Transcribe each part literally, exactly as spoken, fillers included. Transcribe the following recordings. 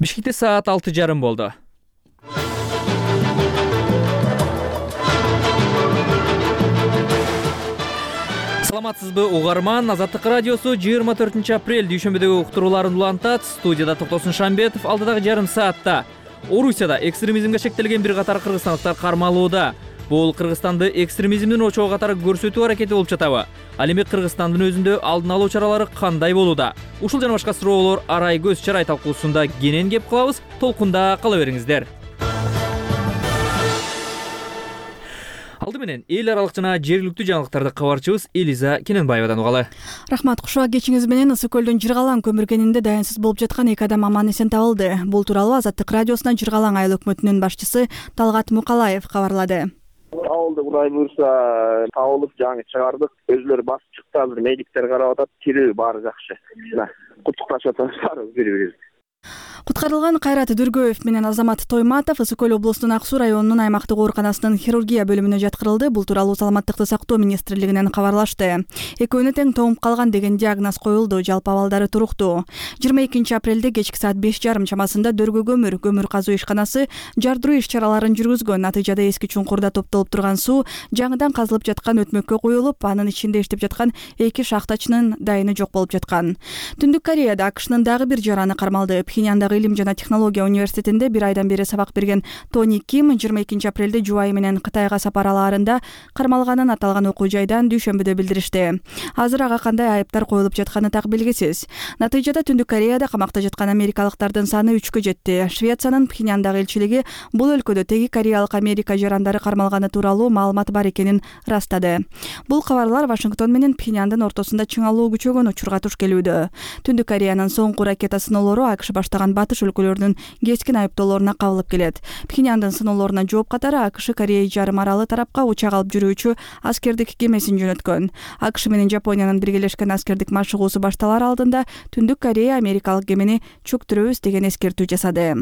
Бишкекте саат алты жарым болду. Саламатсызбы угарман, Азаттык радиосу жыйырма төртүнчү апрель дүйшөмбүдөгү уктурууларын улантат. Студияда Токтосун Шамбетов. Алдыдагы жарым саатта Орусияда экстремизмге шектелген бир катар кыргызстандыктар кармалууда. Бул Кыргызстанды экстремизмдин очогу катары көрсөтүү аракети болуп жатабы? Ал эми Кыргызстандын өзүндө алдын алуу чаралары кандай болууда? Ушул жана башка суроолор арай көз чарай талкуусунда кенен кеп кылабыз. Толкунда кала бериңиздер. Алды менен эл аралык жана жергиликтүү жаңылыктарды кабарчыбыз Элиза Кененбаевадан угалы. Рахмат, кушуга кечиңиз менен Ысык көлдүн Жыргалаң көмүргенинде даянсыз болуп жаткан эки адам аман эсен табылды. Бул тууралуу Азаттык радиосуна Жыргалаң айыл өкмөтүнүн башчысы Талгат Мукалаев кабарлады. Табылды, Кудай буйрса табылып жаңы чыгардык. Өзүлөрү басып чыкты, азыр медиктер карап атат. Тирүү баары жакшы. Мына куттукташып атабыз бири-бирибизди. Куткарылган Кайрат Дүргөев менен Азамат Тойматов Ысык көл облустунун Ак Суу районунун аймактык ооруканасынын хирургия бөлүмүнө жаткырылды. Бул тууралуу Саламаттыкты сактоо министрлигинен кабарлашты. Экөөнү тең тоңуп калган деген диагноз коюлду. Жалпы абалдары туруктуу. жыйырма экинчи апрелде кечки саат беш жарым чамасында Дөргө көмүр көмүр казуу ишканасы жардыруу иш чараларын жүргүзгөн. Натыйжада эски чуңкурда топтолуп турган суу жаңыдан казылып жаткан өтмөккө куюлуп, анын ичинде иштеп жаткан эки шахтачынын дайыны жок болуп жаткан. Түндүк Кореяда АКШнын дагы бир жараны кармалды. Пхеньяндагы Илим жана технология университетинде бир айдан бери сабак берген Тони Ким жыйырма экинчи апрелде жубайы менен Кытайга сапар алаарында кармалганын аталган окуу жайдан дүйшөмбүдө билдиришти. Азыр ага кандай айыптар коюлуп жатканы так белгисиз. Натыйжада Түндүк Кореяда камакта жаткан америкалыктардын саны үчкө жетти. Швециянын Пхеньяндагы элчилиги бул өлкөдө теги кореялык Америка жарандары кармалганы тууралуу маалымат бар экенин ырастады. Бул кабарлар Вашингтон менен Пхеньяндын ортосунда чыңалуу күчөгөн учурга туш келүүдө. Түндүк Кореянын соңку ракета сыноолору АКШ баштаган батыш өлкөлөрүнүн кескин айыптоолоруна кабылып келет. Пхеньяндын сыноолоруна жооп катары АКШ Корея жарым аралы тарапка учак алып жүрүүчү аскердик кемесин жөнөткөн. АКШ менен Жапониянын биргелешкен аскердик машыгуусу башталар алдында Түндүк Корея америкалык кемени чөктүрөбүз деген эскертүү жасады.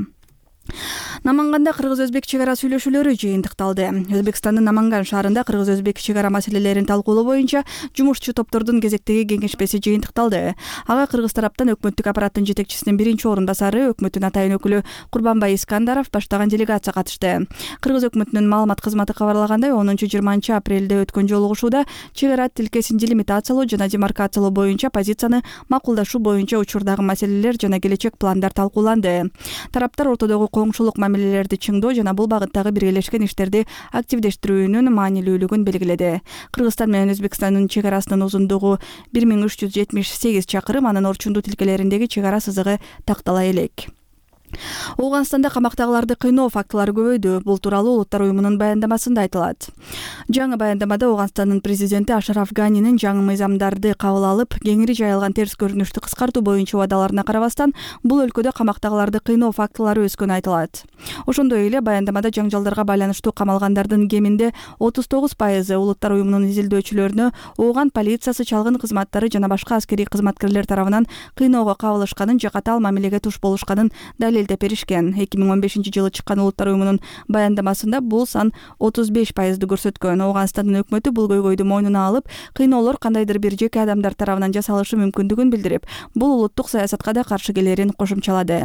Наманганда кыргыз-өзбек чек ара сүйлөшүүлөрү жыйынтыкталды. Өзбекстандын Наманган шаарында кыргыз-өзбек чек ара маселелерин талкуулоо боюнча жумушчу топтордун кезектеги кеңешмеси жыйынтыкталды. Ага кыргыз тараптан өкмөттүк аппараттын жетекчисинин биринчи орун басары, өкмөттүн атайын өкүлү Курбанбай Искандаров баштаган делегация катышты. Кыргыз өкмөтүнүн маалымат кызматы кабарлагандай, онунчу жыйырманчы апрелде өткөн жолугушууда чек ара тилкесин делимитациялоо жана демаркациялоо боюнча позицияны макулдашуу боюнча учурдагы маселелер жана келечек пландар талкууланды. Тараптар ортодогу коңшулук мамилелерди чыңдоо жана бул багыттагы биргелешкен иштерди активдештирүүнүн маанилүүлүгүн белгиледи. Кыргызстан менен Өзбекстандын чек арасынын узундугу бир миң үч жүз жетимиш сегиз чакырым, анын орчундуу тилкелериндеги чек ара сызыгы тактала элек. Ооганстанда камактагыларды кыйноо фактылары көбөйдү. Бул тууралуу Улуттар уюмунун баяндамасында айтылат. Жаңы баяндамада Ооганстандын президенти Ашраф Ганинин жаңы мыйзамдарды кабыл алып, кеңири жайылган терс көрүнүштү кыскартуу боюнча убадаларына карабастан, бул өлкөдө камактагыларды кыйноо фактылары өскөнү айтылат. Ошондой эле баяндамада жаңжалдарга байланыштуу камалгандардын кеминде отуз тогуз пайызы Улуттар уюмунун изилдөөчүлөрүнө Ооган полициясы, чалгын кызматтары жана башка аскерий кызматкерлер тарабынан кыйноого кабылышканын же катаал мамилеге туш болушканын далилдеп беришкен. эки миң он бешинчи жылы чыккан Улуттар уюмунун баяндамасында бул сан отуз беш пайызды көрсөткөн. Ооганстандын өкмөтү бул көйгөйдү мойнуна алып, кыйноолор кандайдыр бир жеке адамдар тарабынан жасалышы мүмкүндүгүн билдирип, бул улуттук саясатка да каршы келерин кошумчалады.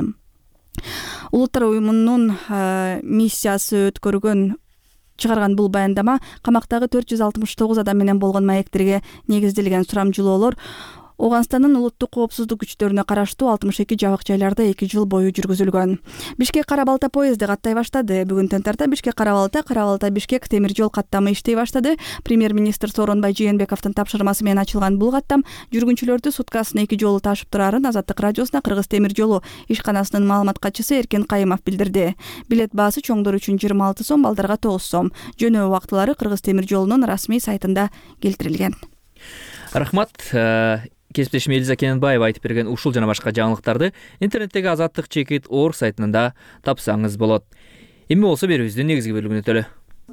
Улуттар уюмунун миссиясы өткөргөн чыгарган бул баяндама камактагы төрт жүз алтымыш тогуз адам менен болгон маектерге негизделген. Сурамжылоолор Ооганстандын улуттук коопсуздук күчтөрүнө караштуу алтымыш эки жабык жайларда эки жыл бою жүргүзүлгөн. Бишкек Кара Балта поезди каттай баштады. Бүгүнтөн тарта Бишкек Кара Балта, Кара Балта Бишкек темир жол каттамы иштей баштады. Премьер-министр Сооронбай Жээнбековдун тапшырмасы менен ачылган бул каттам жүргүнчүлөрдү суткасына эки жолу ташып турарын Азаттык радиосуна Кыргыз темир жолу ишканасынын маалымат катчысы Эркен Кайымов билдирди. Билет баасы чоңдор үчүн жыйырма алты сом, балдарга тогуз сом. Жөнөө убактылары Кыргыз темир жолунун расмий сайтында келтирилген. Рахмат. Кесиптешим Элиза Кененбаева айтып берген ушул жана башка жаңылыктарды интернеттеги Азаттык чекит орг сайтында тапсаңыз болот. Эми болсо берүүбүздүн негизги бөлүгүнө өтөлү.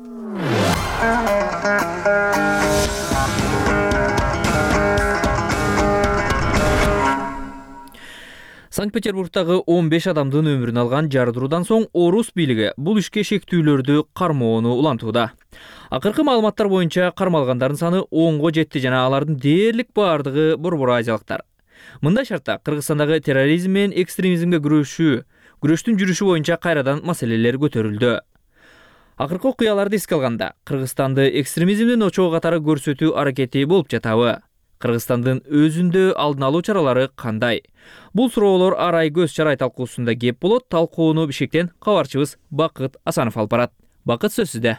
Санкт-Петербургтагы он беш адамдын өмүрүн алган жардыруудан соң Орус бийлиги бул ишке шектүүлөрдү кармоону улантууда. Акыркы маалыматтар боюнча кармалгандардын саны онго жетти жана алардын дээрлик баардыгы борбор азиялыктар. Мындай шартта Кыргызстандагы терроризм менен экстремизмге күрөшүү күрөштүн жүрүшү боюнча кайрадан маселелер көтөрүлдү. Акыркы окуяларды эске алганда, Кыргызстанды экстремизмдин очогу катары көрсөтүү аракети болуп жатабы? Кыргызстандын өзүндө алдын алуу чаралары кандай? Бул суроолор арай көз чарай талкуусунда кеп болот. Талкууну Бишкектен кабарчыбыз Бакыт Асанов алып барат. Бакыт, сөз сизде.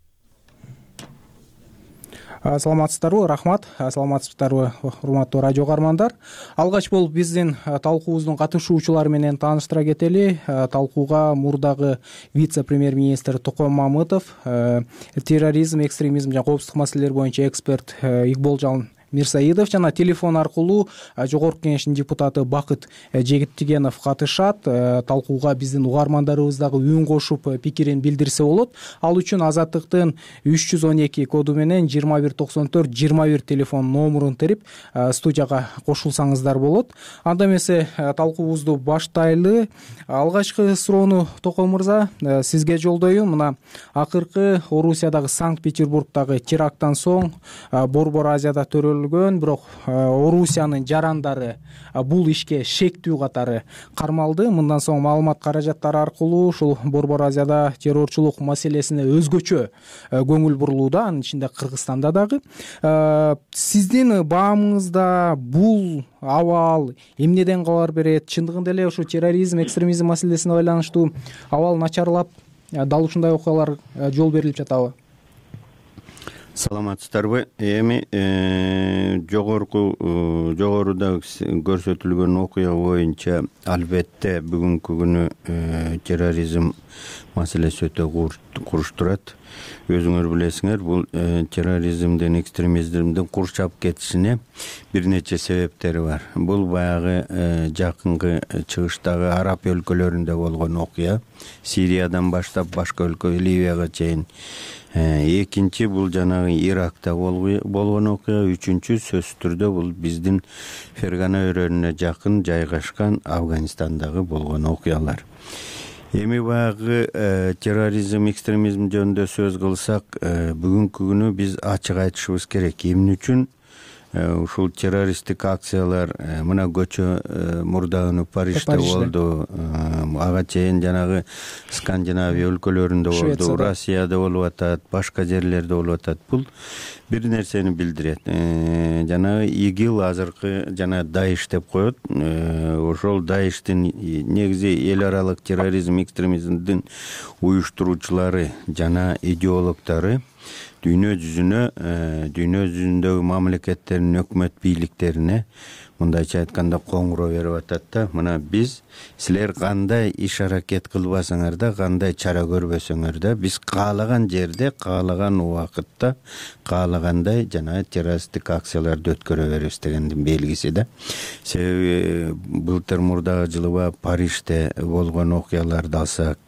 Саламатсыздарбы? Рахмат. Саламатсыздарбы, урматтуу радио угармандар. Алгач болуп биздин талкуубуздун катышуучулары менен тааныштыра кетели. Талкууга мурдагы вице-премьер-министр Токон Мамытов, терроризм, экстремизм жана коопсуздук маселелери боюнча эксперт Игболжон Мирсаидов жана телефон аркылуу Жогорку Кеңештин депутаты Бакыт Жегиттигенов катышат. Талкууга биздин угармандарыбыз дагы үн кошуп пикирин билдирсе болот. Ал үчүн Азаттыктын үч жүз он эки коду менен жыйырма бир токсон төрт жыйырма бир телефон номурун терип студияга кошулсаңыздар болот. Анда эмесе талкуубузду баштайлы. Алгачкы суроону Токон мырза сизге жолдоюн. Мына акыркы Орусиядагы Санкт-Петербургдагы теракттан соң Борбор Азияда төрөлгөн, бирок Орусиянын жарандары бул ишке шектүү катары кармалды. Мындан соң маалымат каражаттары аркылуу ушул Борбор Азияда террорчулук маселесине өзгөчө көңүл бурулууда, анын ичинде Кыргызстанда дагы. Сиздин баамыңызда бул абал эмнеден кабар берет? Чындыгында эле ушу терроризм, экстремизм маселесине байланыштуу абал начарлап, дал ушундай окуялар жол берилип жатабы? Саламатсыздарбы? Эми жогорку жогоруда көрсөтүлгөн окуя боюнча албетте бүгүнкү күнү терроризм маселеси өтө курч турат. Өзүңөр билесиңер, бул терроризмдин, экстремизмдин курчап кетишине бир нече себептери бар. Бул баягы жакынкы чыгыштагы араб өлкөлөрүндө болгон окуя, Сириядан баштап башка өлкө Ливияга чейин. Экинчи бул жанагы Иракта болгон окуя, үчүнчү сөзсүз түрдө бул биздин Фергана өрөөнүнө жакын жайгашкан Афганистандагы болгон окуялар. Эми баягы терроризм, экстремизм жөнүндө сөз кылсак, бүгүнкү күнү биз ачык айтышыбыз керек. Эмне үчүн ушул террористтик акциялар мына көчө мурдагы Парижде болду, ага чейин жанагы Скандинавия өлкөлөрүндө болду, Россияда болуп атат, башка жерлерде болуп атат. Бул бир нерсени билдирет. Жанагы ИГИЛ азыркы жана Даиш деп коет. Ошол Даиштин негизи эл аралык терроризм, экстремизмдин уюштуруучулары жана идеологдору дүйнө жүзүнө, дүйнө жүзүндөгү мамлекеттердин өкмөт бийликтерине мындайча айтканда коңгуроо берип атат да, мына биз силер кандай иш аракет кылбасаңар да, кандай чара көрбөсөңөр да, биз каалаган жерде, каалаган убакытта, каалагандай жана террористтик акцияларды өткөрө беребиз дегендин белгиси да. Себеби былтыр мурдагы жылы Парижде болгон окуяларды алсак,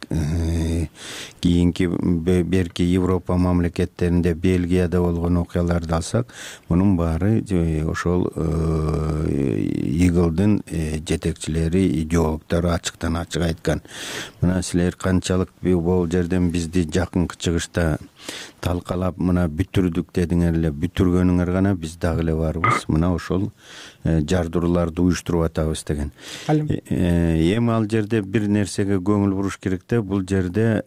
кийинки берки Европа мамлекеттеринде, Бельгияда болгон окуяларды алсак, мунун баары ошол ИГИЛдин жетекчилери, идеологдору ачыктан ачык айткан. Мына силер канчалык бул жерден бизди жакынкы чыгышта талкалап мына бүтүрдүк дедиңер эле, бүтүргөнүңөр гана биз дагы эле барбыз. Мына ошол жардырууларды уюштуруп атабыз деген. Эми ал жерде бир нерсеге көңүл буруш керек да, бул жерде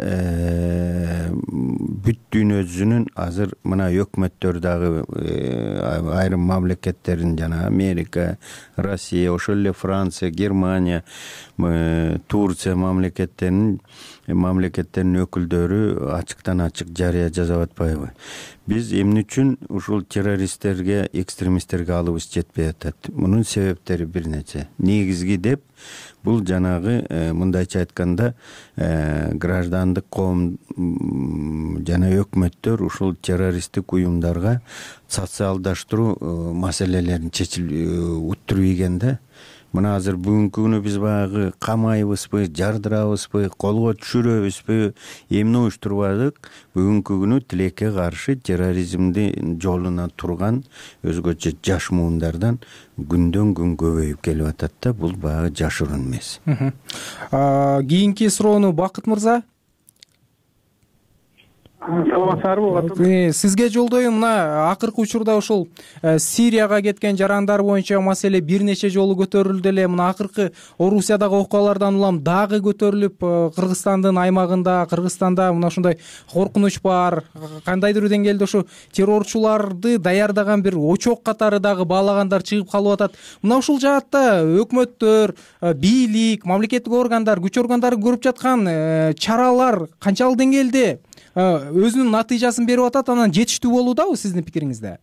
бүт дүйнө жүзүнүн азыр мына өкмөттөр дагы айрым мамлекеттерин жана Америка, Россия, ошол эле Франция, Германия, Турция мамлекеттеринин мамлекеттердин өкүлдөрү ачыктан ачык жарыя жасап атпайбы? Биз эмне үчүн ушул террористтерге, экстремисттерге алыбыз жетпей атат? Мунун себептери бир нече. Негизги деп бул жанагы мындайча айтканда граждандык коом жана өкмөттөр ушул террористтик уюмдарга социалдаштыруу маселелерин чечил уттуруп ийген да. Мына азыр бүгүнкү күнү биз баягы камайбызбы, жардырабызбы, колго түшүрөбүзбү, эмне уюштурбадык? Бүгүнкү күнү тилекке каршы терроризмдин жолуна турган өзгөчө жаш муундардан күндөн күн көбөйүп келип атат да, бул баягы жашыруун эмес. Кийинки суроону Бакыт мырза. саламатсыздарбы? Сизге жолдоюм, мына акыркы учурда ошол Сирияга кеткен жарандар боюнча маселе бир нече жолу көтөрүлдү эле. Мына акыркы Орусиядагы окуялардан улам дагы көтөрүлүп, Кыргызстандын аймагында, Кыргызстанда мына ушундай коркунуч бар. Кандайдыр деңгээлде ошо террорчуларды даярдаган бир очок катары дагы баалагандар чыгып калып атат. Мына ушул жаатта өкмөттөр, бийлик, мамлекеттик органдар, күч органдары көрүп жаткан чаралар канчалык деңгээлде өзүнүн натыйжасын берип атат, анан жетиштүү болуудабы сиздин пикириңизде?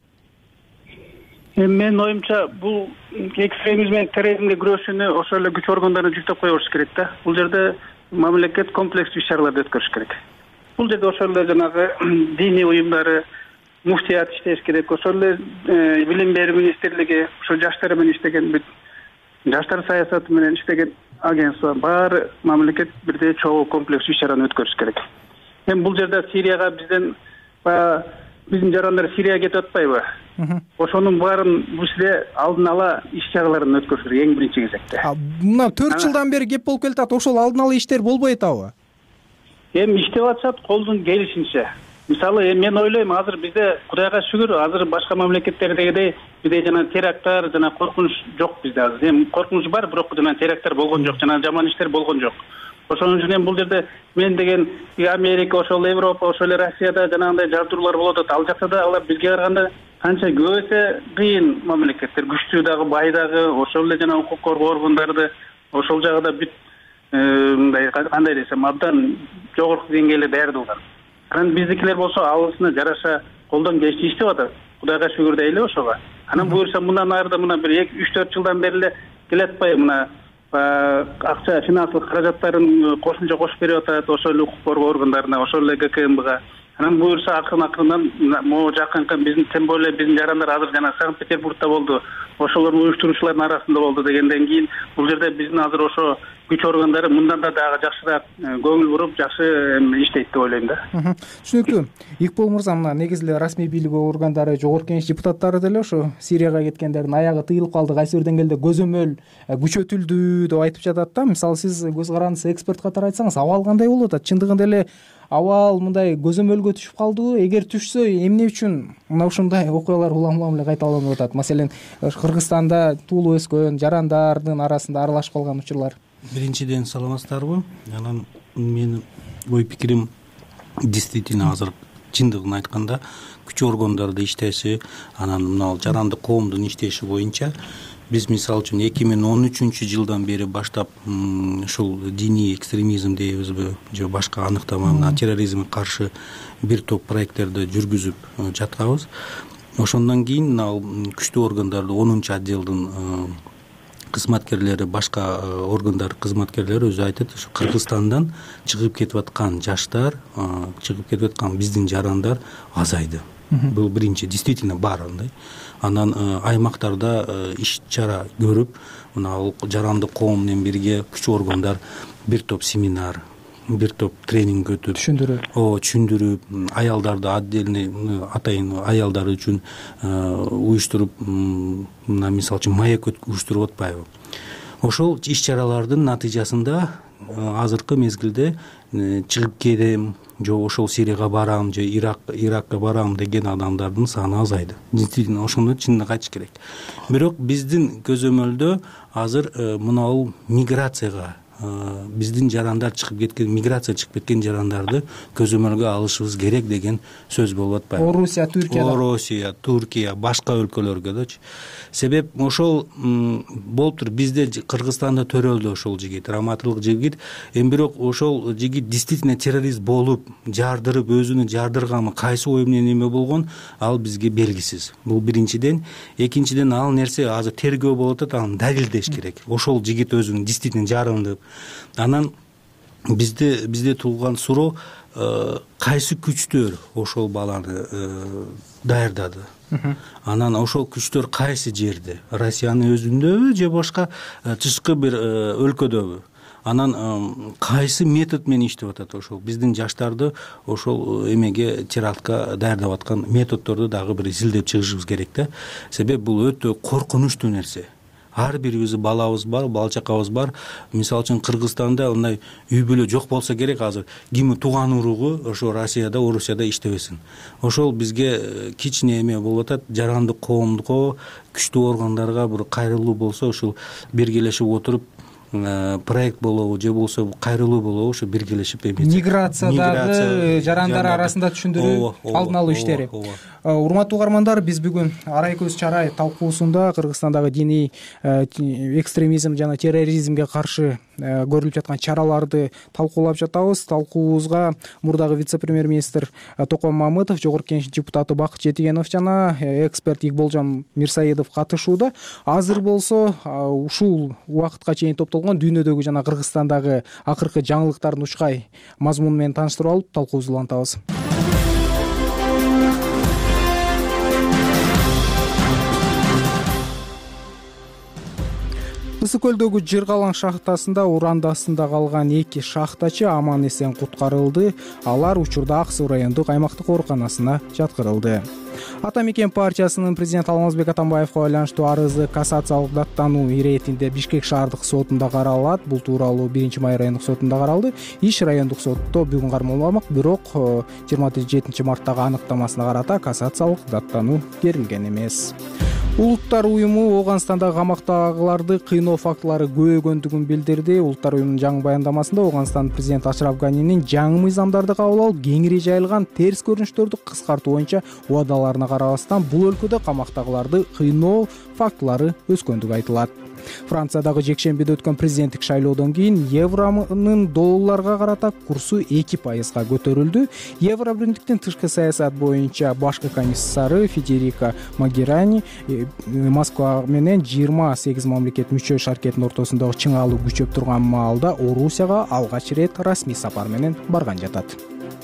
Менин оюмча, бул экстремизм менен терроризмге күрөшүүнү ошол эле күч органдарына жүктөп коюш керек да. Бул жерде мамлекет комплекстүү иш-чараларды өткөрүш керек. Бул жерде ошол эле жанагы диний уюмдары, муфтият иштеш керек, ошол эле билим берүү министрлиги, ошо жаштар менен иштеген, жаштар саясаты менен иштеген агентство, баары мамлекет бирдей чогуу комплекстүү иш-чараны өткөрүш керек. Эми бул жерде Сирияга бизден баягы биздин жарандар Сирияга кетип атпайбы? Ошонун баарын бизде алдын ала иш-чараларын өткөрүш керек эң биринчи кезекте. Мына төрт жылдан бери кеп болуп келатат, ошол алдын ала иштер болбой атабы? Эми иштеп атышат колдун келишинче. Мисалы, эми мен ойлойм, азыр бизде Кудайга шүгүр, азыр башка мамлекеттердегидей бизде жана теракттар, жана коркунуч жок бизде азыр. Эми коркунуч бар, бирок жана теракттар болгон жок, жана жаман иштер болгон жок. Ошон үчүн бул жерде мен деген Америка, ошол Европа, ошол эле Россияда жанагындай жардыруулар болуп атат. Ал жакта да алар бизге караганда канча көп эсе кыйын мамлекеттер, күчтүү дагы, бай дагы, ошол эле жана укук коргоо органдары ошол жагда бүт мындай кандай десем, абдан жогорку деңгээлде даярдалган. Анан биздикилер болсо алысына жараша колдон келишти иштеп атат. Кудайга шүгүр дейли ошого. Анан буюрса мындан арыда мына бир эки үч төрт жылдан бери эле келатпайбы мына акча, финансылык каражаттарын кошумча кошуп берип атат ошол эле укук коргоо органдарына, ошол эле ГКМБга. Анан буюрса акырын акырындан могу жакынкы биздин тем более биздин жарандар азыр жана Санкт-Петербургда болду, ошолордун уюштуруучулардын арасында болду дегенден кийин бул жерде биздин азыр ошо күч органдары мындан да дагы жакшыраак көңүл буруп, жакшы иштейт деп ойлойм да. Түшүнүктүү. Икбол мырза, мына негизи эле расмий бийлик органдары, жогорку кеңеш депутаттары деле ошо Сирияга кеткендердин аягы тыйылып калды, кайсы бир деңгээлде көзөмөл күчөтүлдү деп айтып жатат да. Мисалы сиз көз карандысы эксперт катары айтсаңыз, абал кандай болуп атат? Чындыгында эле абал мындай көзөмөлгө түшүп калдыбы? Эгер түшсө, эмне үчүн мына ушундай окуялар улам-улам эле кайталанып атат? Маселен, Кыргызстанда туулуп өскөн жарандардын арасында аралашып калган учурлар. Биринчиден, саламатсыздарбы? Анан менин ой пикирим действительно азыр чындыгын айтканда күч органдарды иштеши, анан мына жарандык коомдун иштеши боюнча биз мисалы үчүн эки миң он үчүнчү жылдан бери баштап ушул диний экстремизм дейбизби же башка аныктама мына терроризмге каршы бир топ проекттерди жүргүзүп жатканбыз. Ошондон кийин мына күчтүү органдарды онунчу отделдин кызматкерлери, башка органдар кызматкерлери өзү айтат, ушу Кыргызстандан чыгып кетип аткан жаштар, чыгып кетип аткан биздин жарандар азайды. Бул биринчи, действительно бар андай. Анан аймактарда иш-чара көрүп, мына жарандык коом менен бирге күч органдар бир топ семинар, бир топ тренинг өтүп, түшүндүрүп, о, түшүндүрүп, аялдарды отдельный атайын аялдар үчүн уюштуруп, мына мисалы үчүн маек уюштуруп атпайбы. Ошол иш-чаралардын натыйжасында азыркы мезгилде чыгып кетем, же ошол Сирияга барам, же Ирак, Иракка барам деген адамдардын саны азайды. Действительно, ошону чындык айтыш керек. Бирок биздин көзөмөлдө азыр мынау миграцияга биздин жарандар чыгып кеткен, миграция чыгып кеткен жарандарды көзөмөлгө алышыбыз керек деген сөз болуп атпайбы? Орусия, Түркия, Орусия, Түркия, башка өлкөлөргө дачы. Себеп ошол болуптур. Бизде Кыргызстанда төрөлдү ошол жигит, раматылык жигит. Эми бирок ошол жигит действительно террорист болуп, жардырып, өзүнү жардырганмы, кайсы ой менен эме болгон, ал бизге белгисиз. Бул биринчиден. Экинчиден, ал нерсе азыр тергөө болуп атат, аны далилдеш керек. Ошол жигит өзүн действительно жаранды. Анан бизде бизде туулган суроо, кайсы күчтөр ошол баланы даярдады? Анан ошол күчтөр кайсы жерде? Россиянын өзүндөбү же башка тышкы бир өлкөдөбү? Анан кайсы метод менен иштеп атат ошол? Биздин жаштарды ошол эмеге, терактка даярдап аткан методдорду дагы бир изилдеп чыгышыбыз керек да. Себеп бул өтө коркунучтуу нерсе. ар бирибиздин балабыз бар, бала чакабыз бар. Мисалы үчүн Кыргызстанда мындай үй бүлө жок болсо керек азыр. Ким тууган уругу ошо Россияда, Орусияда иштебесин. Ошол бизге кичине эме болуп атат. Жарандык коомго, күчтүү органдарга бир кайрылуу болсо, ушул биргелешип отуруп проект болобу же болбосо кайрылуу болобу ошо биргелешип эме миграциядагы жарандар арасында түшүндүрүү алдын алуу иштери. Урматтуу угармандар, биз бүгүн Арай көз чарай талкуусунда Кыргызстандагы диний экстремизм жана терроризмге каршы көрүлүп жаткан чараларды талкуулап жатабыз. Талкуубузга мурдагы вице-премьер-министр Током Мамытов, жогорку кеңеш депутаты Бакыт Жетигенов жана эксперт Игболжон Мирсаидов катышууда. Азыр болсо ушул убакытка чейин топтолгон дүйнөдөгү жана Кыргызстандагы акыркы жаңылыктардын учкай мазмуну менен тааныштырып алып, талкуубузду улантабыз. Ысык көлдөгү Жыргалаң шахтасында уранда астында калган эки шахтачы аман эсен куткарылды. Алар учурда Ак Суу райондук аймактык ооруканасына жаткырылды. Ата Мекен партиясынын президенти Алмазбек Атамбаевга байланыштуу арызы кассациялык даттануу иретинде Бишкек шаардык сотунда каралат. Бул тууралуу биринчи май райондук сотунда каралды. Иш райондук сотто бүгүн кармаланмак, бирок жыйырма жетинчи марттагы аныктамасына карата кассациялык даттануу берилген эмес. Улуттар уюму Ооганстандагы камактагыларды кыйноо фактылары көбөйгөндүгүн билдирди. Улуттар уюмунун жаңы баяндамасында Ооганстандын президенти Ашраф Ганинин жаңы мыйзамдарды кабыл алып, кеңири жайылган терс көрүнүштөрдү кыскартуу боюнча убадаларына карабастан бул өлкөдө камактагыларды кыйноо фактылары өскөндүгү айтылат. Франциядагы жекшембиде өткөн президенттик шайлоодон кийин евронун долларга карата курсу эки пайызга көтөрүлдү. Евро биримдиктин тышкы саясат боюнча башкы комиссары Федерика Могерани Москва менен жыйырма сегиз мамлекет мүчө шаркеттин ортосундагы чыңалуу күчөп турган маалда Орусияга алгач ирет расмий сапар менен барган жатат.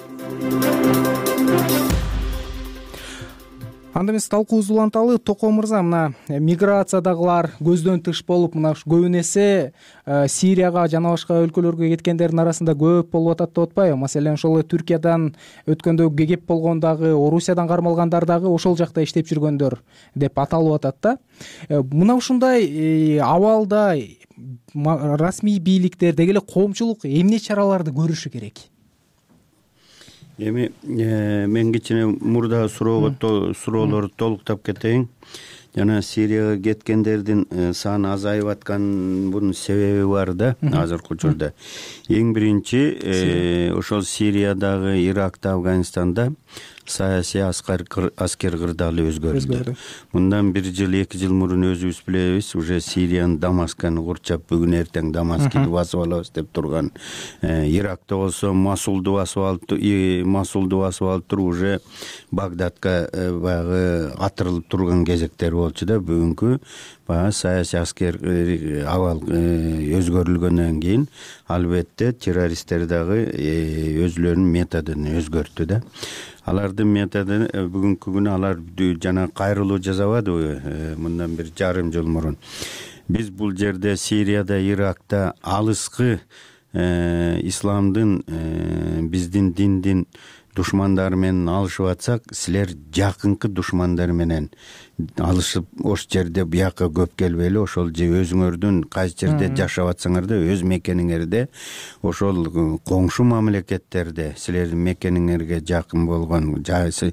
Анда эмес талкуубузду уланталы. Током мырза, мына миграциядагылар көздөн тыш болуп, мына көбүн эсе Сирияга жана башка өлкөлөргө кеткендердин арасында көп болуп атат деп атпайбы? Маселен, ошол Түркиядан өткөндө кеп болгон дагы, Орусиядан кармалгандар дагы ошол жакта иштеп жүргөндөр деп аталып атат да. Мына ушундай абалда расмий бийликтер деги эле коомчулук эмне чараларды көрүшү керек? Эми мен кичине мурда суроого суроолорду толуктап кетейин. Жана Сирияга кеткендердин саны азайып атканынын себеби бар да азыркы учурда. Эң биринчи ошол Сириядагы, Иракта, Афганистанда саясий аскер кырдаалы өзгөрдү. Мындан бир жыл, эки жыл мурун өзүбүз билебиз, уже Сириянын Дамасканы курчап, бүгүн эртең Дамаскты басып алабыз деп турган. Иракта болсо Масулду басып алып, Масулду басып алып туруп уже Багдадка баягы атырылып турган кезектер болчу да. Бүгүнкү баягы саясий аскер абал өзгөрүлгөндөн кийин албетте террористтер дагы өзүлөрүнүн методун өзгөрттү да. Алардын методу бүгүнкү күнү алар жана кайрылуу жасабадыбы мындан бир жарым жыл мурун. Биз бул жерде Сирияда, Иракта алыскы исламдын, биздин диндин душмандары менен алышып атсак, силер жакынкы душмандар менен алышып ош жерде бияка көп келбейли, ошол же өзүңөрдүн кайсы жерде жашап атсаңар да өз мекениңерде, ошол коңшу мамлекеттерде силердин мекениңерге жакын болгон жайсы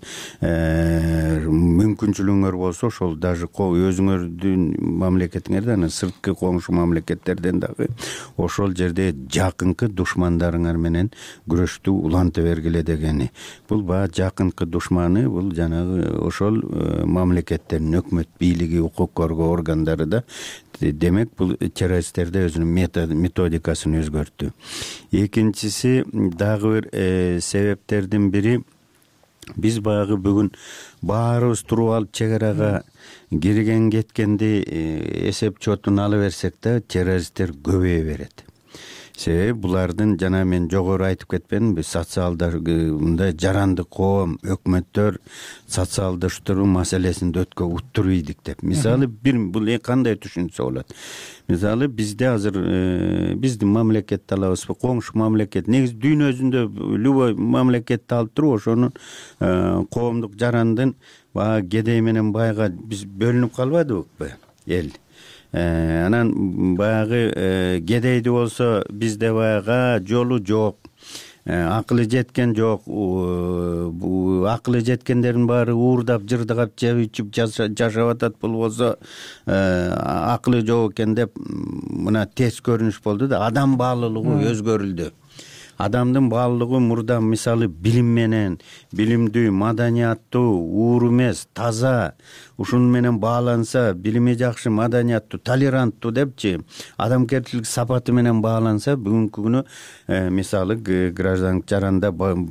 мүмкүнчүлүгүңөр болсо, ошол даже өзүңөрдүн мамлекетиңерде, анан сырткы коңшу мамлекеттерден дагы ошол жерде жакынкы душмандарыңар менен күрөштү уланта бергиле дегени. Бул баягы жакынкы душманы, бул жанагы ошол мамлекеттердин өкмөт бийлиги, укук коргоо органдары да. Демек, бул террористтерде өзүнүн методикасын өзгөрттү. Экинчиси, дагы бир себептердин бири, биз баягы бүгүн баарыбыз туруп алып чек арага кирген кеткенди эсеп чотун ала берсек да, террористтер көбөйө берет. Себеби булардын, жана мен жогору айтып кетпедимби, социалдар, мындай жарандык коом, өкмөттөр социалдаштыруу маселесин өткө уттур ийдик деп. Мисалы, бир бул кандай түшүнсө болот. Мисалы, бизде азыр биздин мамлекетти алабызбы, коңшу мамлекет, негизи дүйнөсүндө любой мамлекетти алып туруп, ошонун коомдук жарандын баягы кедей менен байга биз бөлүнүп калбадыбыкпы, эл. анан баягы кедейди болсо бизде баягы жолу жок, акылы жеткен жок, акылы жеткендердин баары уурдап жырдагап жеп ичип жашап атат. Бул болсо акылы жок экен деп мына терс көрүнүш болду да, адам баалуулугу өзгөрүлдү. Адамдын баалуулугу мурда мисалы билим менен, билимдүү, маданияттуу, ууру эмес, таза, ушун менен бааланса, билими жакшы, маданияттуу, толеранттуу депчи, адамгерчилик сапаты менен бааланса, бүгүнкү күнү мисалы гражданскый жаранда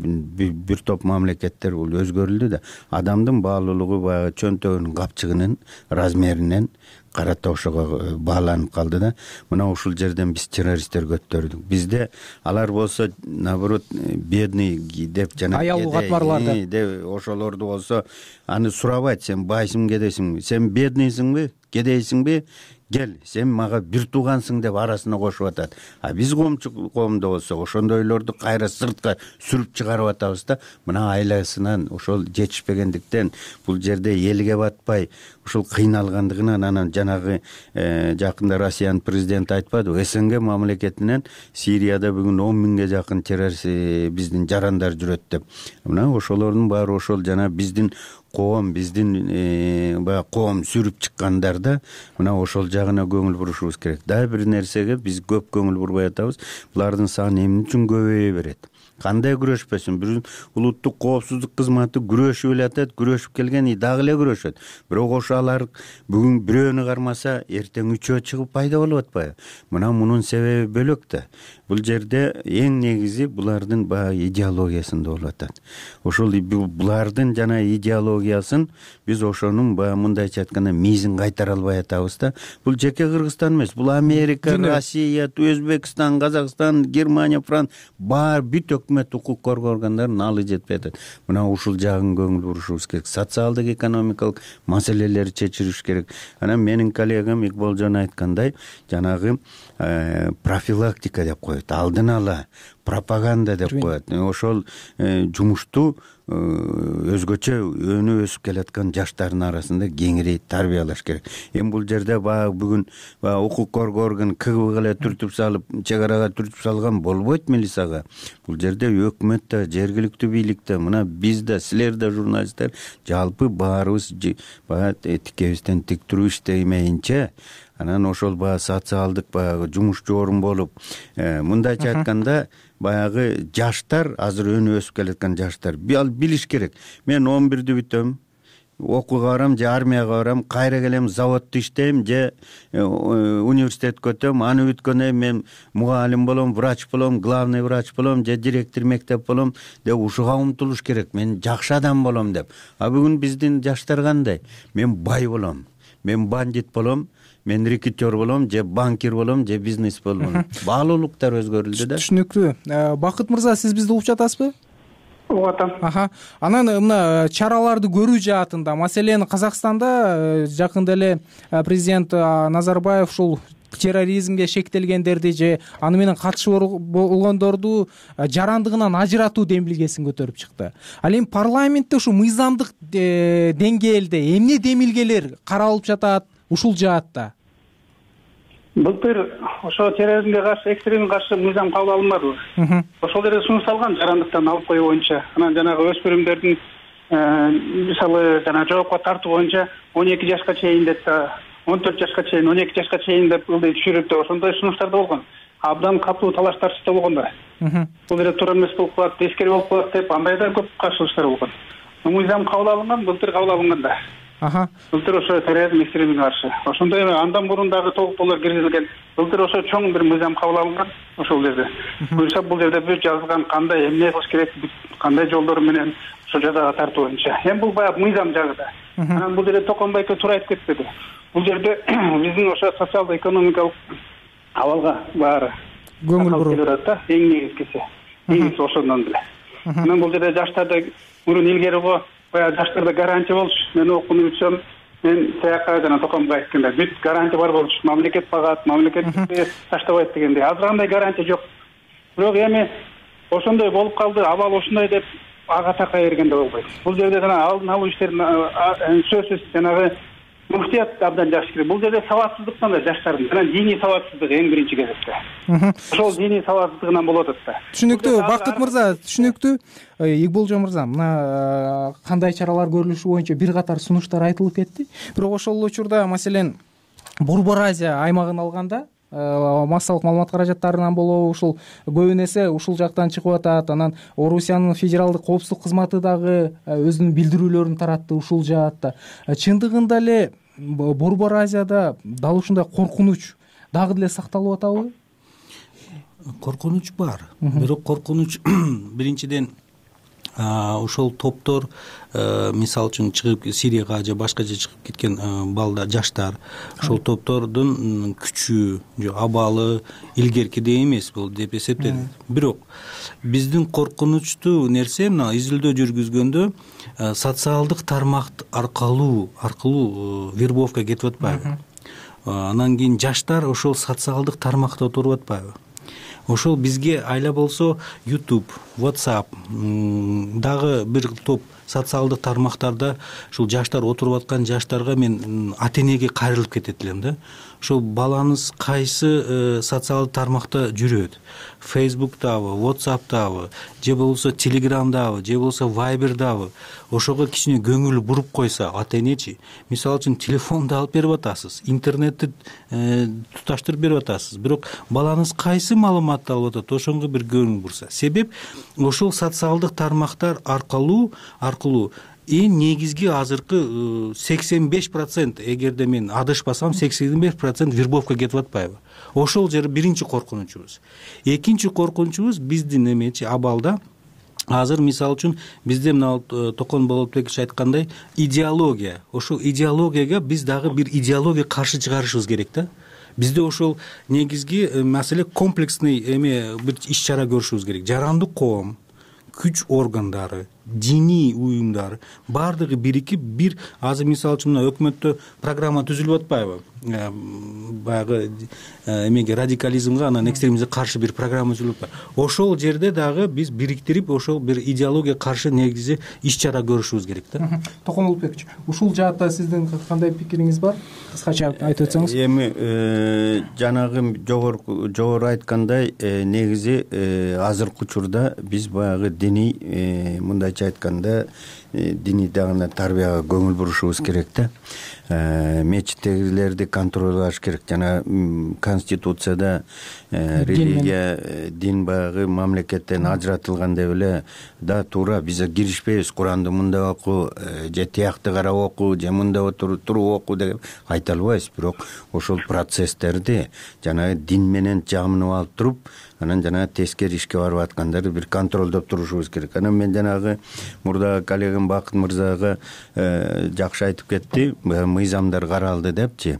бир топ мамлекеттер бул өзгөрүлдү да. Адамдын баалуулугу баягы чөнтөгүнүн капчыгынын размеринен карата ошого бааланып калды да. Мына ушул жерден биз террористтер көтөрдүк. Бизде алар болсо наоборот бедный деп жана аялуу катмарларды деп ошолорду болсо аны сурабайт, сен байсың кедейсиңби, сен бедныйсыңбы, кедейсиңби, кел сен мага бир туугансың деп арасына кошуп атат. А биз коомчу коомдо болсо ошондойлорду кайра сыртка сүрүп чыгарып атабыз да. Мына айласынан ошол жетишпегендиктен бул жерде элге батпай ушул кыйналгандыгынан, анан жанагы жакында Россиянын президенти айтпадыбы, СНГ мамлекетинен Сирияда бүгүн он миңге жакын террорист биздин жарандар жүрөт деп. Мына ошолордун баары ошол жана биздин коом, биздин баягы коом сүрүп чыккандарда мына ошол жагына көңүл бурушубуз керек. Дагы бир нерсеге биз көп көңүл бурбай атабыз. Булардын саны эмне үчүн көбөйө берет? Кандай күрөшпөсүн? Бир улуттук коопсуздук кызматы күрөшүп эле атат, күрөшүп келген дагы эле күрөшөт. Бирок ошо алар бүгүн бирөөнү кармаса, эртең үчөө чыгып пайда болуп атпайбы? Мына мунун себеби бөлөк да. Бул жерде эң негизи булардын баягы идеологиясында болуп атат. Ошол булардын жана идеологиясын биз ошонун баягы мындайча айтканда мизин кайтара албай атабыз да. Бул жеке Кыргызстан эмес, бул Америка, Россия, Өзбекстан, Казакстан, Германия, Франция бар бүт өкмөт укук коргоо органдарын алы жетпей атат. Мына ушул жагын көңүл бурушубуз керек. Социалдык, экономикалык маселелерди чечилиш керек. Анан менин коллегам Икболжон айткандай, жанагы профилактика деп коет, алдын ала пропаганда деп коет. Ошол жумушту өзгөчө өнү өсүп келаткан жаштардын арасында кеңири тарбиялаш керек. Эми бул жерде баягы бүгүн укук коргоо органы КГБ эле түртүп салып, чек арага түртүп салган болбойт милицияга. Бул жерде өкмөт да, жергиликтүү бийлик да, мына биз да, силер да, журналисттер, жалпы баарыбыз баягы тикебизден тик туруп иштемейинче, анан ошол баягы социалдык баягы жумушчу орун болуп, мындайча айтканда баягы жаштар, азыр өнү өсүп келаткан жаштар билиш керек. Мен он бирди бүтөм, окууга барам же армияга барам, кайра келем заводдо иштейм же университетке өтөм, аны бүткөндөн кийин мен мугалим болом, врач болом, главный врач болом же директор мектеп болом деп ушуга умтулуш керек. Мен жакшы адам болом деп. А бүгүн биздин жаштар кандай? Мен бай болом, мен бандит болом, мен рекетер болом же банкир болом же бизнес болом. Баалуулуктар өзгөрүлдү да. Түшүнүктүү. Бакыт мырза, сиз бизди угуп жатасызбы? Угуп атам. Аха. Анан мына чараларды көрүү жаатында, маселен Казакстанда жакында эле президент Назарбаев ушул терроризмге шектелгендерди же аны менен катышы болгондорду жарандыгынан ажыратуу демилгесин көтөрүп чыкты. Ал эми парламентте ушу мыйзамдык деңгээлде эмне демилгелер каралып жатат ушул жаатта? Былтыр ошо терроризмге каршы, экстремизмге каршы мыйзам кабыл алынбады. Ошол жерде сунушталган жарандыктан алып коюу боюнча. Анан жанагы өспүрүмдөрдүн мисалы жана жоопко тартуу боюнча он эки жашка чейин деп, он төрт жашка чейин, он эки жашка чейин деп ылдый түшүрүп деп ошондой сунуштар да болгон. Абдан катуу талаш тартыш да болгон да. Бул жерде туура эмес болуп калат, тескери болуп калат деп андай да көп каршылыктар болгон. Мыйзам кабыл алынган, былтыр кабыл алынган да. Аха. Былтыр ошо терроризм, экстремизмге каршы. Ошондой андан мурун дагы толуктоолор киргизилген. Былтыр ошо чоң бир мыйзам кабыл алынган ошол жерде. Буюрса бул жерде бүт жазылган кандай эмне кылыш керек, кандай жолдор менен ошо жазага тартуу боюнча. Эми бул баягы мыйзам жагы да. Анан бул жерде Токонбайке туура айтып кетпеди. Бул жерде биздин ошо социалдык экономикалык абалга баары көңүл буруп келет да. Эң негизгиси. Негизи ошондон эле. Анан бул жерде жаштарды мурун илгери го баягы жаштарда гарантия болчу. Мен окууну бүтсөм, мен тияка жана Токонбай айткандай бүт гарантия бар болчу. Мамлекет багат, мамлекет таштабайт дегендей. Азыр андай гарантия жок. Бирок эми ошондой болуп калды, абал ошондой деп ага такай бергенде болбойт. Бул жерде жана алдын алуу иштерин сөзсүз жанагы муфтият абдан жакшы керек. Бул жерде сабатсыздыктан да жаштардын жана диний сабатсыздык эң биринчи кезекте. Ошол диний сабатсыздыгынан болуп атат да. Түшүнүктүү, Бакыт мырза, түшүнүктүү. Игболжон мырза, мына кандай чаралар көрүлүшү боюнча бир катар сунуштар айтылып кетти. Бирок ошол учурда, маселен, Борбор Азия аймагын алганда массалык маалымат каражаттарынан болобу, ушул көбүн эсе ушул жактан чыгып атат. Анан Орусиянын федералдык коопсуздук кызматы дагы өзүнүн билдирүүлөрүн таратты ушул жаатта. Чындыгында эле Борбор Азияда дал ушундай коркунуч дагы деле сакталып атабы? Коркунуч бар. Бирок коркунуч биринчиден ошол топтор, мисалы үчүн чыгып Сирияга же башка же чыгып кеткен балдар, жаштар, ошол топтордун күчү же абалы илгеркидей эмес бул деп эсептелет. Бирок биздин коркунучтуу нерсе мына изилдөө жүргүзгөндө социалдык тармак аркылуу аркылуу вербовка кетип атпайбы? Анан кийин жаштар ошол социалдык тармакта отуруп атпайбы? Ошол бизге айла болсо YouTube, WhatsApp дагы бир топ социалдык тармактарда ушул жаштар отуруп аткан жаштарга мен ата-энеге кайрылып кетет элем да. Ошол балаңыз кайсы социалдык тармакта жүрөт? Facebook'табы, WhatsApp'табы, же болбосо Telegram'дабы, же болбосо Viber'дабы? Ошого кичине көңүл буруп койсо ата-энечи, мисалы үчүн телефонду алып берип атасыз, интернетти туташтырып берип атасыз, бирок балаңыз кайсы маалыматты алып атат, ошонго бир көңүл бурса. Себеп ошол социалдык тармактар аркылуу аркылуу эң негизги азыркы сексен беш процент, эгерде мен адышпасам, сексен беш процент вербовка кетип атпайбы? Ошол жер биринчи коркунучубуз. Экинчи коркунучубуз биздин эмечи абалда азыр мисалы үчүн бизде мына Токон Болотбекович айткандай идеология. Ошол идеологияга биз дагы бир идеология каршы чыгарышыбыз керек да. Бизде ошол негизги маселе комплексный эме бир иш-чара көрүшүбүз керек. Жарандык коом, күч органдары, диний уюмдар баардыгы бирикип бир азыр мисалы үчүн мына өкмөттө программа түзүлүп атпайбы? Баягы эмеге радикализмге анан экстремизмге каршы бир программа түзүлүп атпайбы? Ошол жерде дагы биз бириктирип ошол бир идеология каршы негизи иш-чара көрүшүбүз керек да. Токон Болотбекович, ушул жаатта сиздин кандай пикириңиз бар? Кыскача айтып өтсөңүз. Эми жанагы жогору жогору айткандай негизи азыркы учурда биз баягы диний мындай айтканда диний дагы тарбияга көңүл бурушубуз керек да. Мечиттегилерди контролдош керек. Жана конституцияда религия, дин баягы мамлекеттен ажыратылган деп эле да туура биз киришпейбиз. Куранды мындай оку, же тиякты карап оку, же мындай отуруп туруп оку деп айта албайбыз. Бирок ошол процесстерди жанагы дин менен жамынып алып туруп, анан жана тескери ишке барып аткандарды бир контролдоп турушубуз керек. Анан мен жанагы мурда коллегам Бакыт мырзага жакшы айтып кетти, мыйзамдар каралды депчи,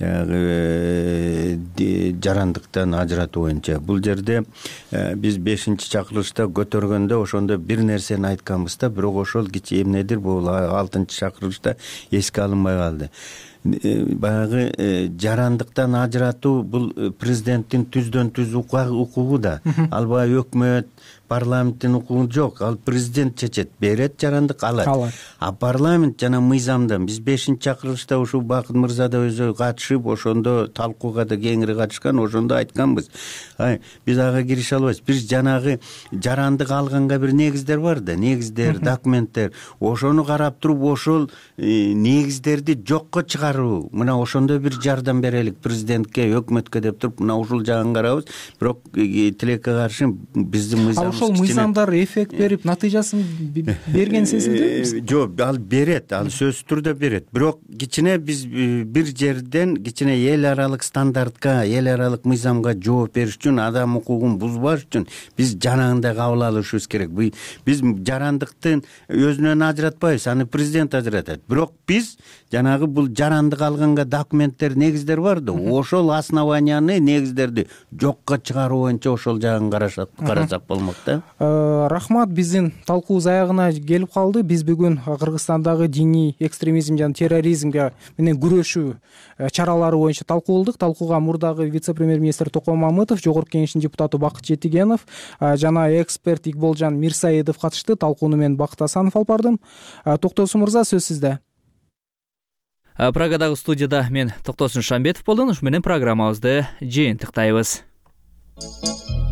жарандыктан ажыратуу боюнча. Бул жерде биз бешинчи чакырылышта көтөргөндө ошондо бир нерсени айтканбыз да, бирок ошол кичи эмнедир бул алтынчы чакырылышта эске алынбай калды. Баягы жарандыктан ажыратуу бул президенттин түздөн түз укугу да. Ал баягы өкмөт, парламенттин укугу жок. Ал президент чечет, берет жарандык алат. А парламент жана мыйзамда биз бешинчи чакырылышта ушул Бакыт мырза да өзү катышып, ошондо талкууга да кеңири катышкан, ошондо айтканбыз. Биз ага кирише албайбыз. Биз жанагы жарандык алганга бир негиздер бар да, негиздер, документтер. Ошону карап туруп, ошол негиздерди жокко чыгаруу. Мына ошондо бир жардам берелик президентке, өкмөткө деп туруп, мына ушул жагын карабыз. Бирок тилекке каршы биздин мыйзамыбыз ошол мыйзамдар эффект берип, натыйжасын берген сезилдиби? Жок, ал берет, ал сөзсүз түрдө берет. Бирок кичине биз бир жерден кичине эл аралык стандартка, эл аралык мыйзамга жооп бериш үчүн, адам укугун бузбаш үчүн биз жанагындай кабыл алышыбыз керек. Биз жарандыктын өзүнөн ажыратпайбыз, аны президент ажыратат. Бирок биз жанагы бул жарандык алганга документтер, негиздер бар да, ошол основанияны, негиздерди жокко чыгаруу боюнча ошол жагын карасак болмок да. Рахмат, биздин талкуубуз аягына келип калды. Биз бүгүн Кыргызстандагы диний экстремизм жана терроризмге менен күрөшүү чаралары боюнча талкуулдук. Талкууга мурдагы вице-премьер-министр Токон Мамытов, жогорку кеңештин депутаты Бакыт Жетигенов жана эксперт Игболжон Мирсаидов катышты. Талкууну мен Бакыт Асанов алып бардым. Токтосун мырза, сөз сизде. Прагадагы студияда мен Токтосун Шамбетов болдум. Ушу менен программабызды жыйынтыктайбыз.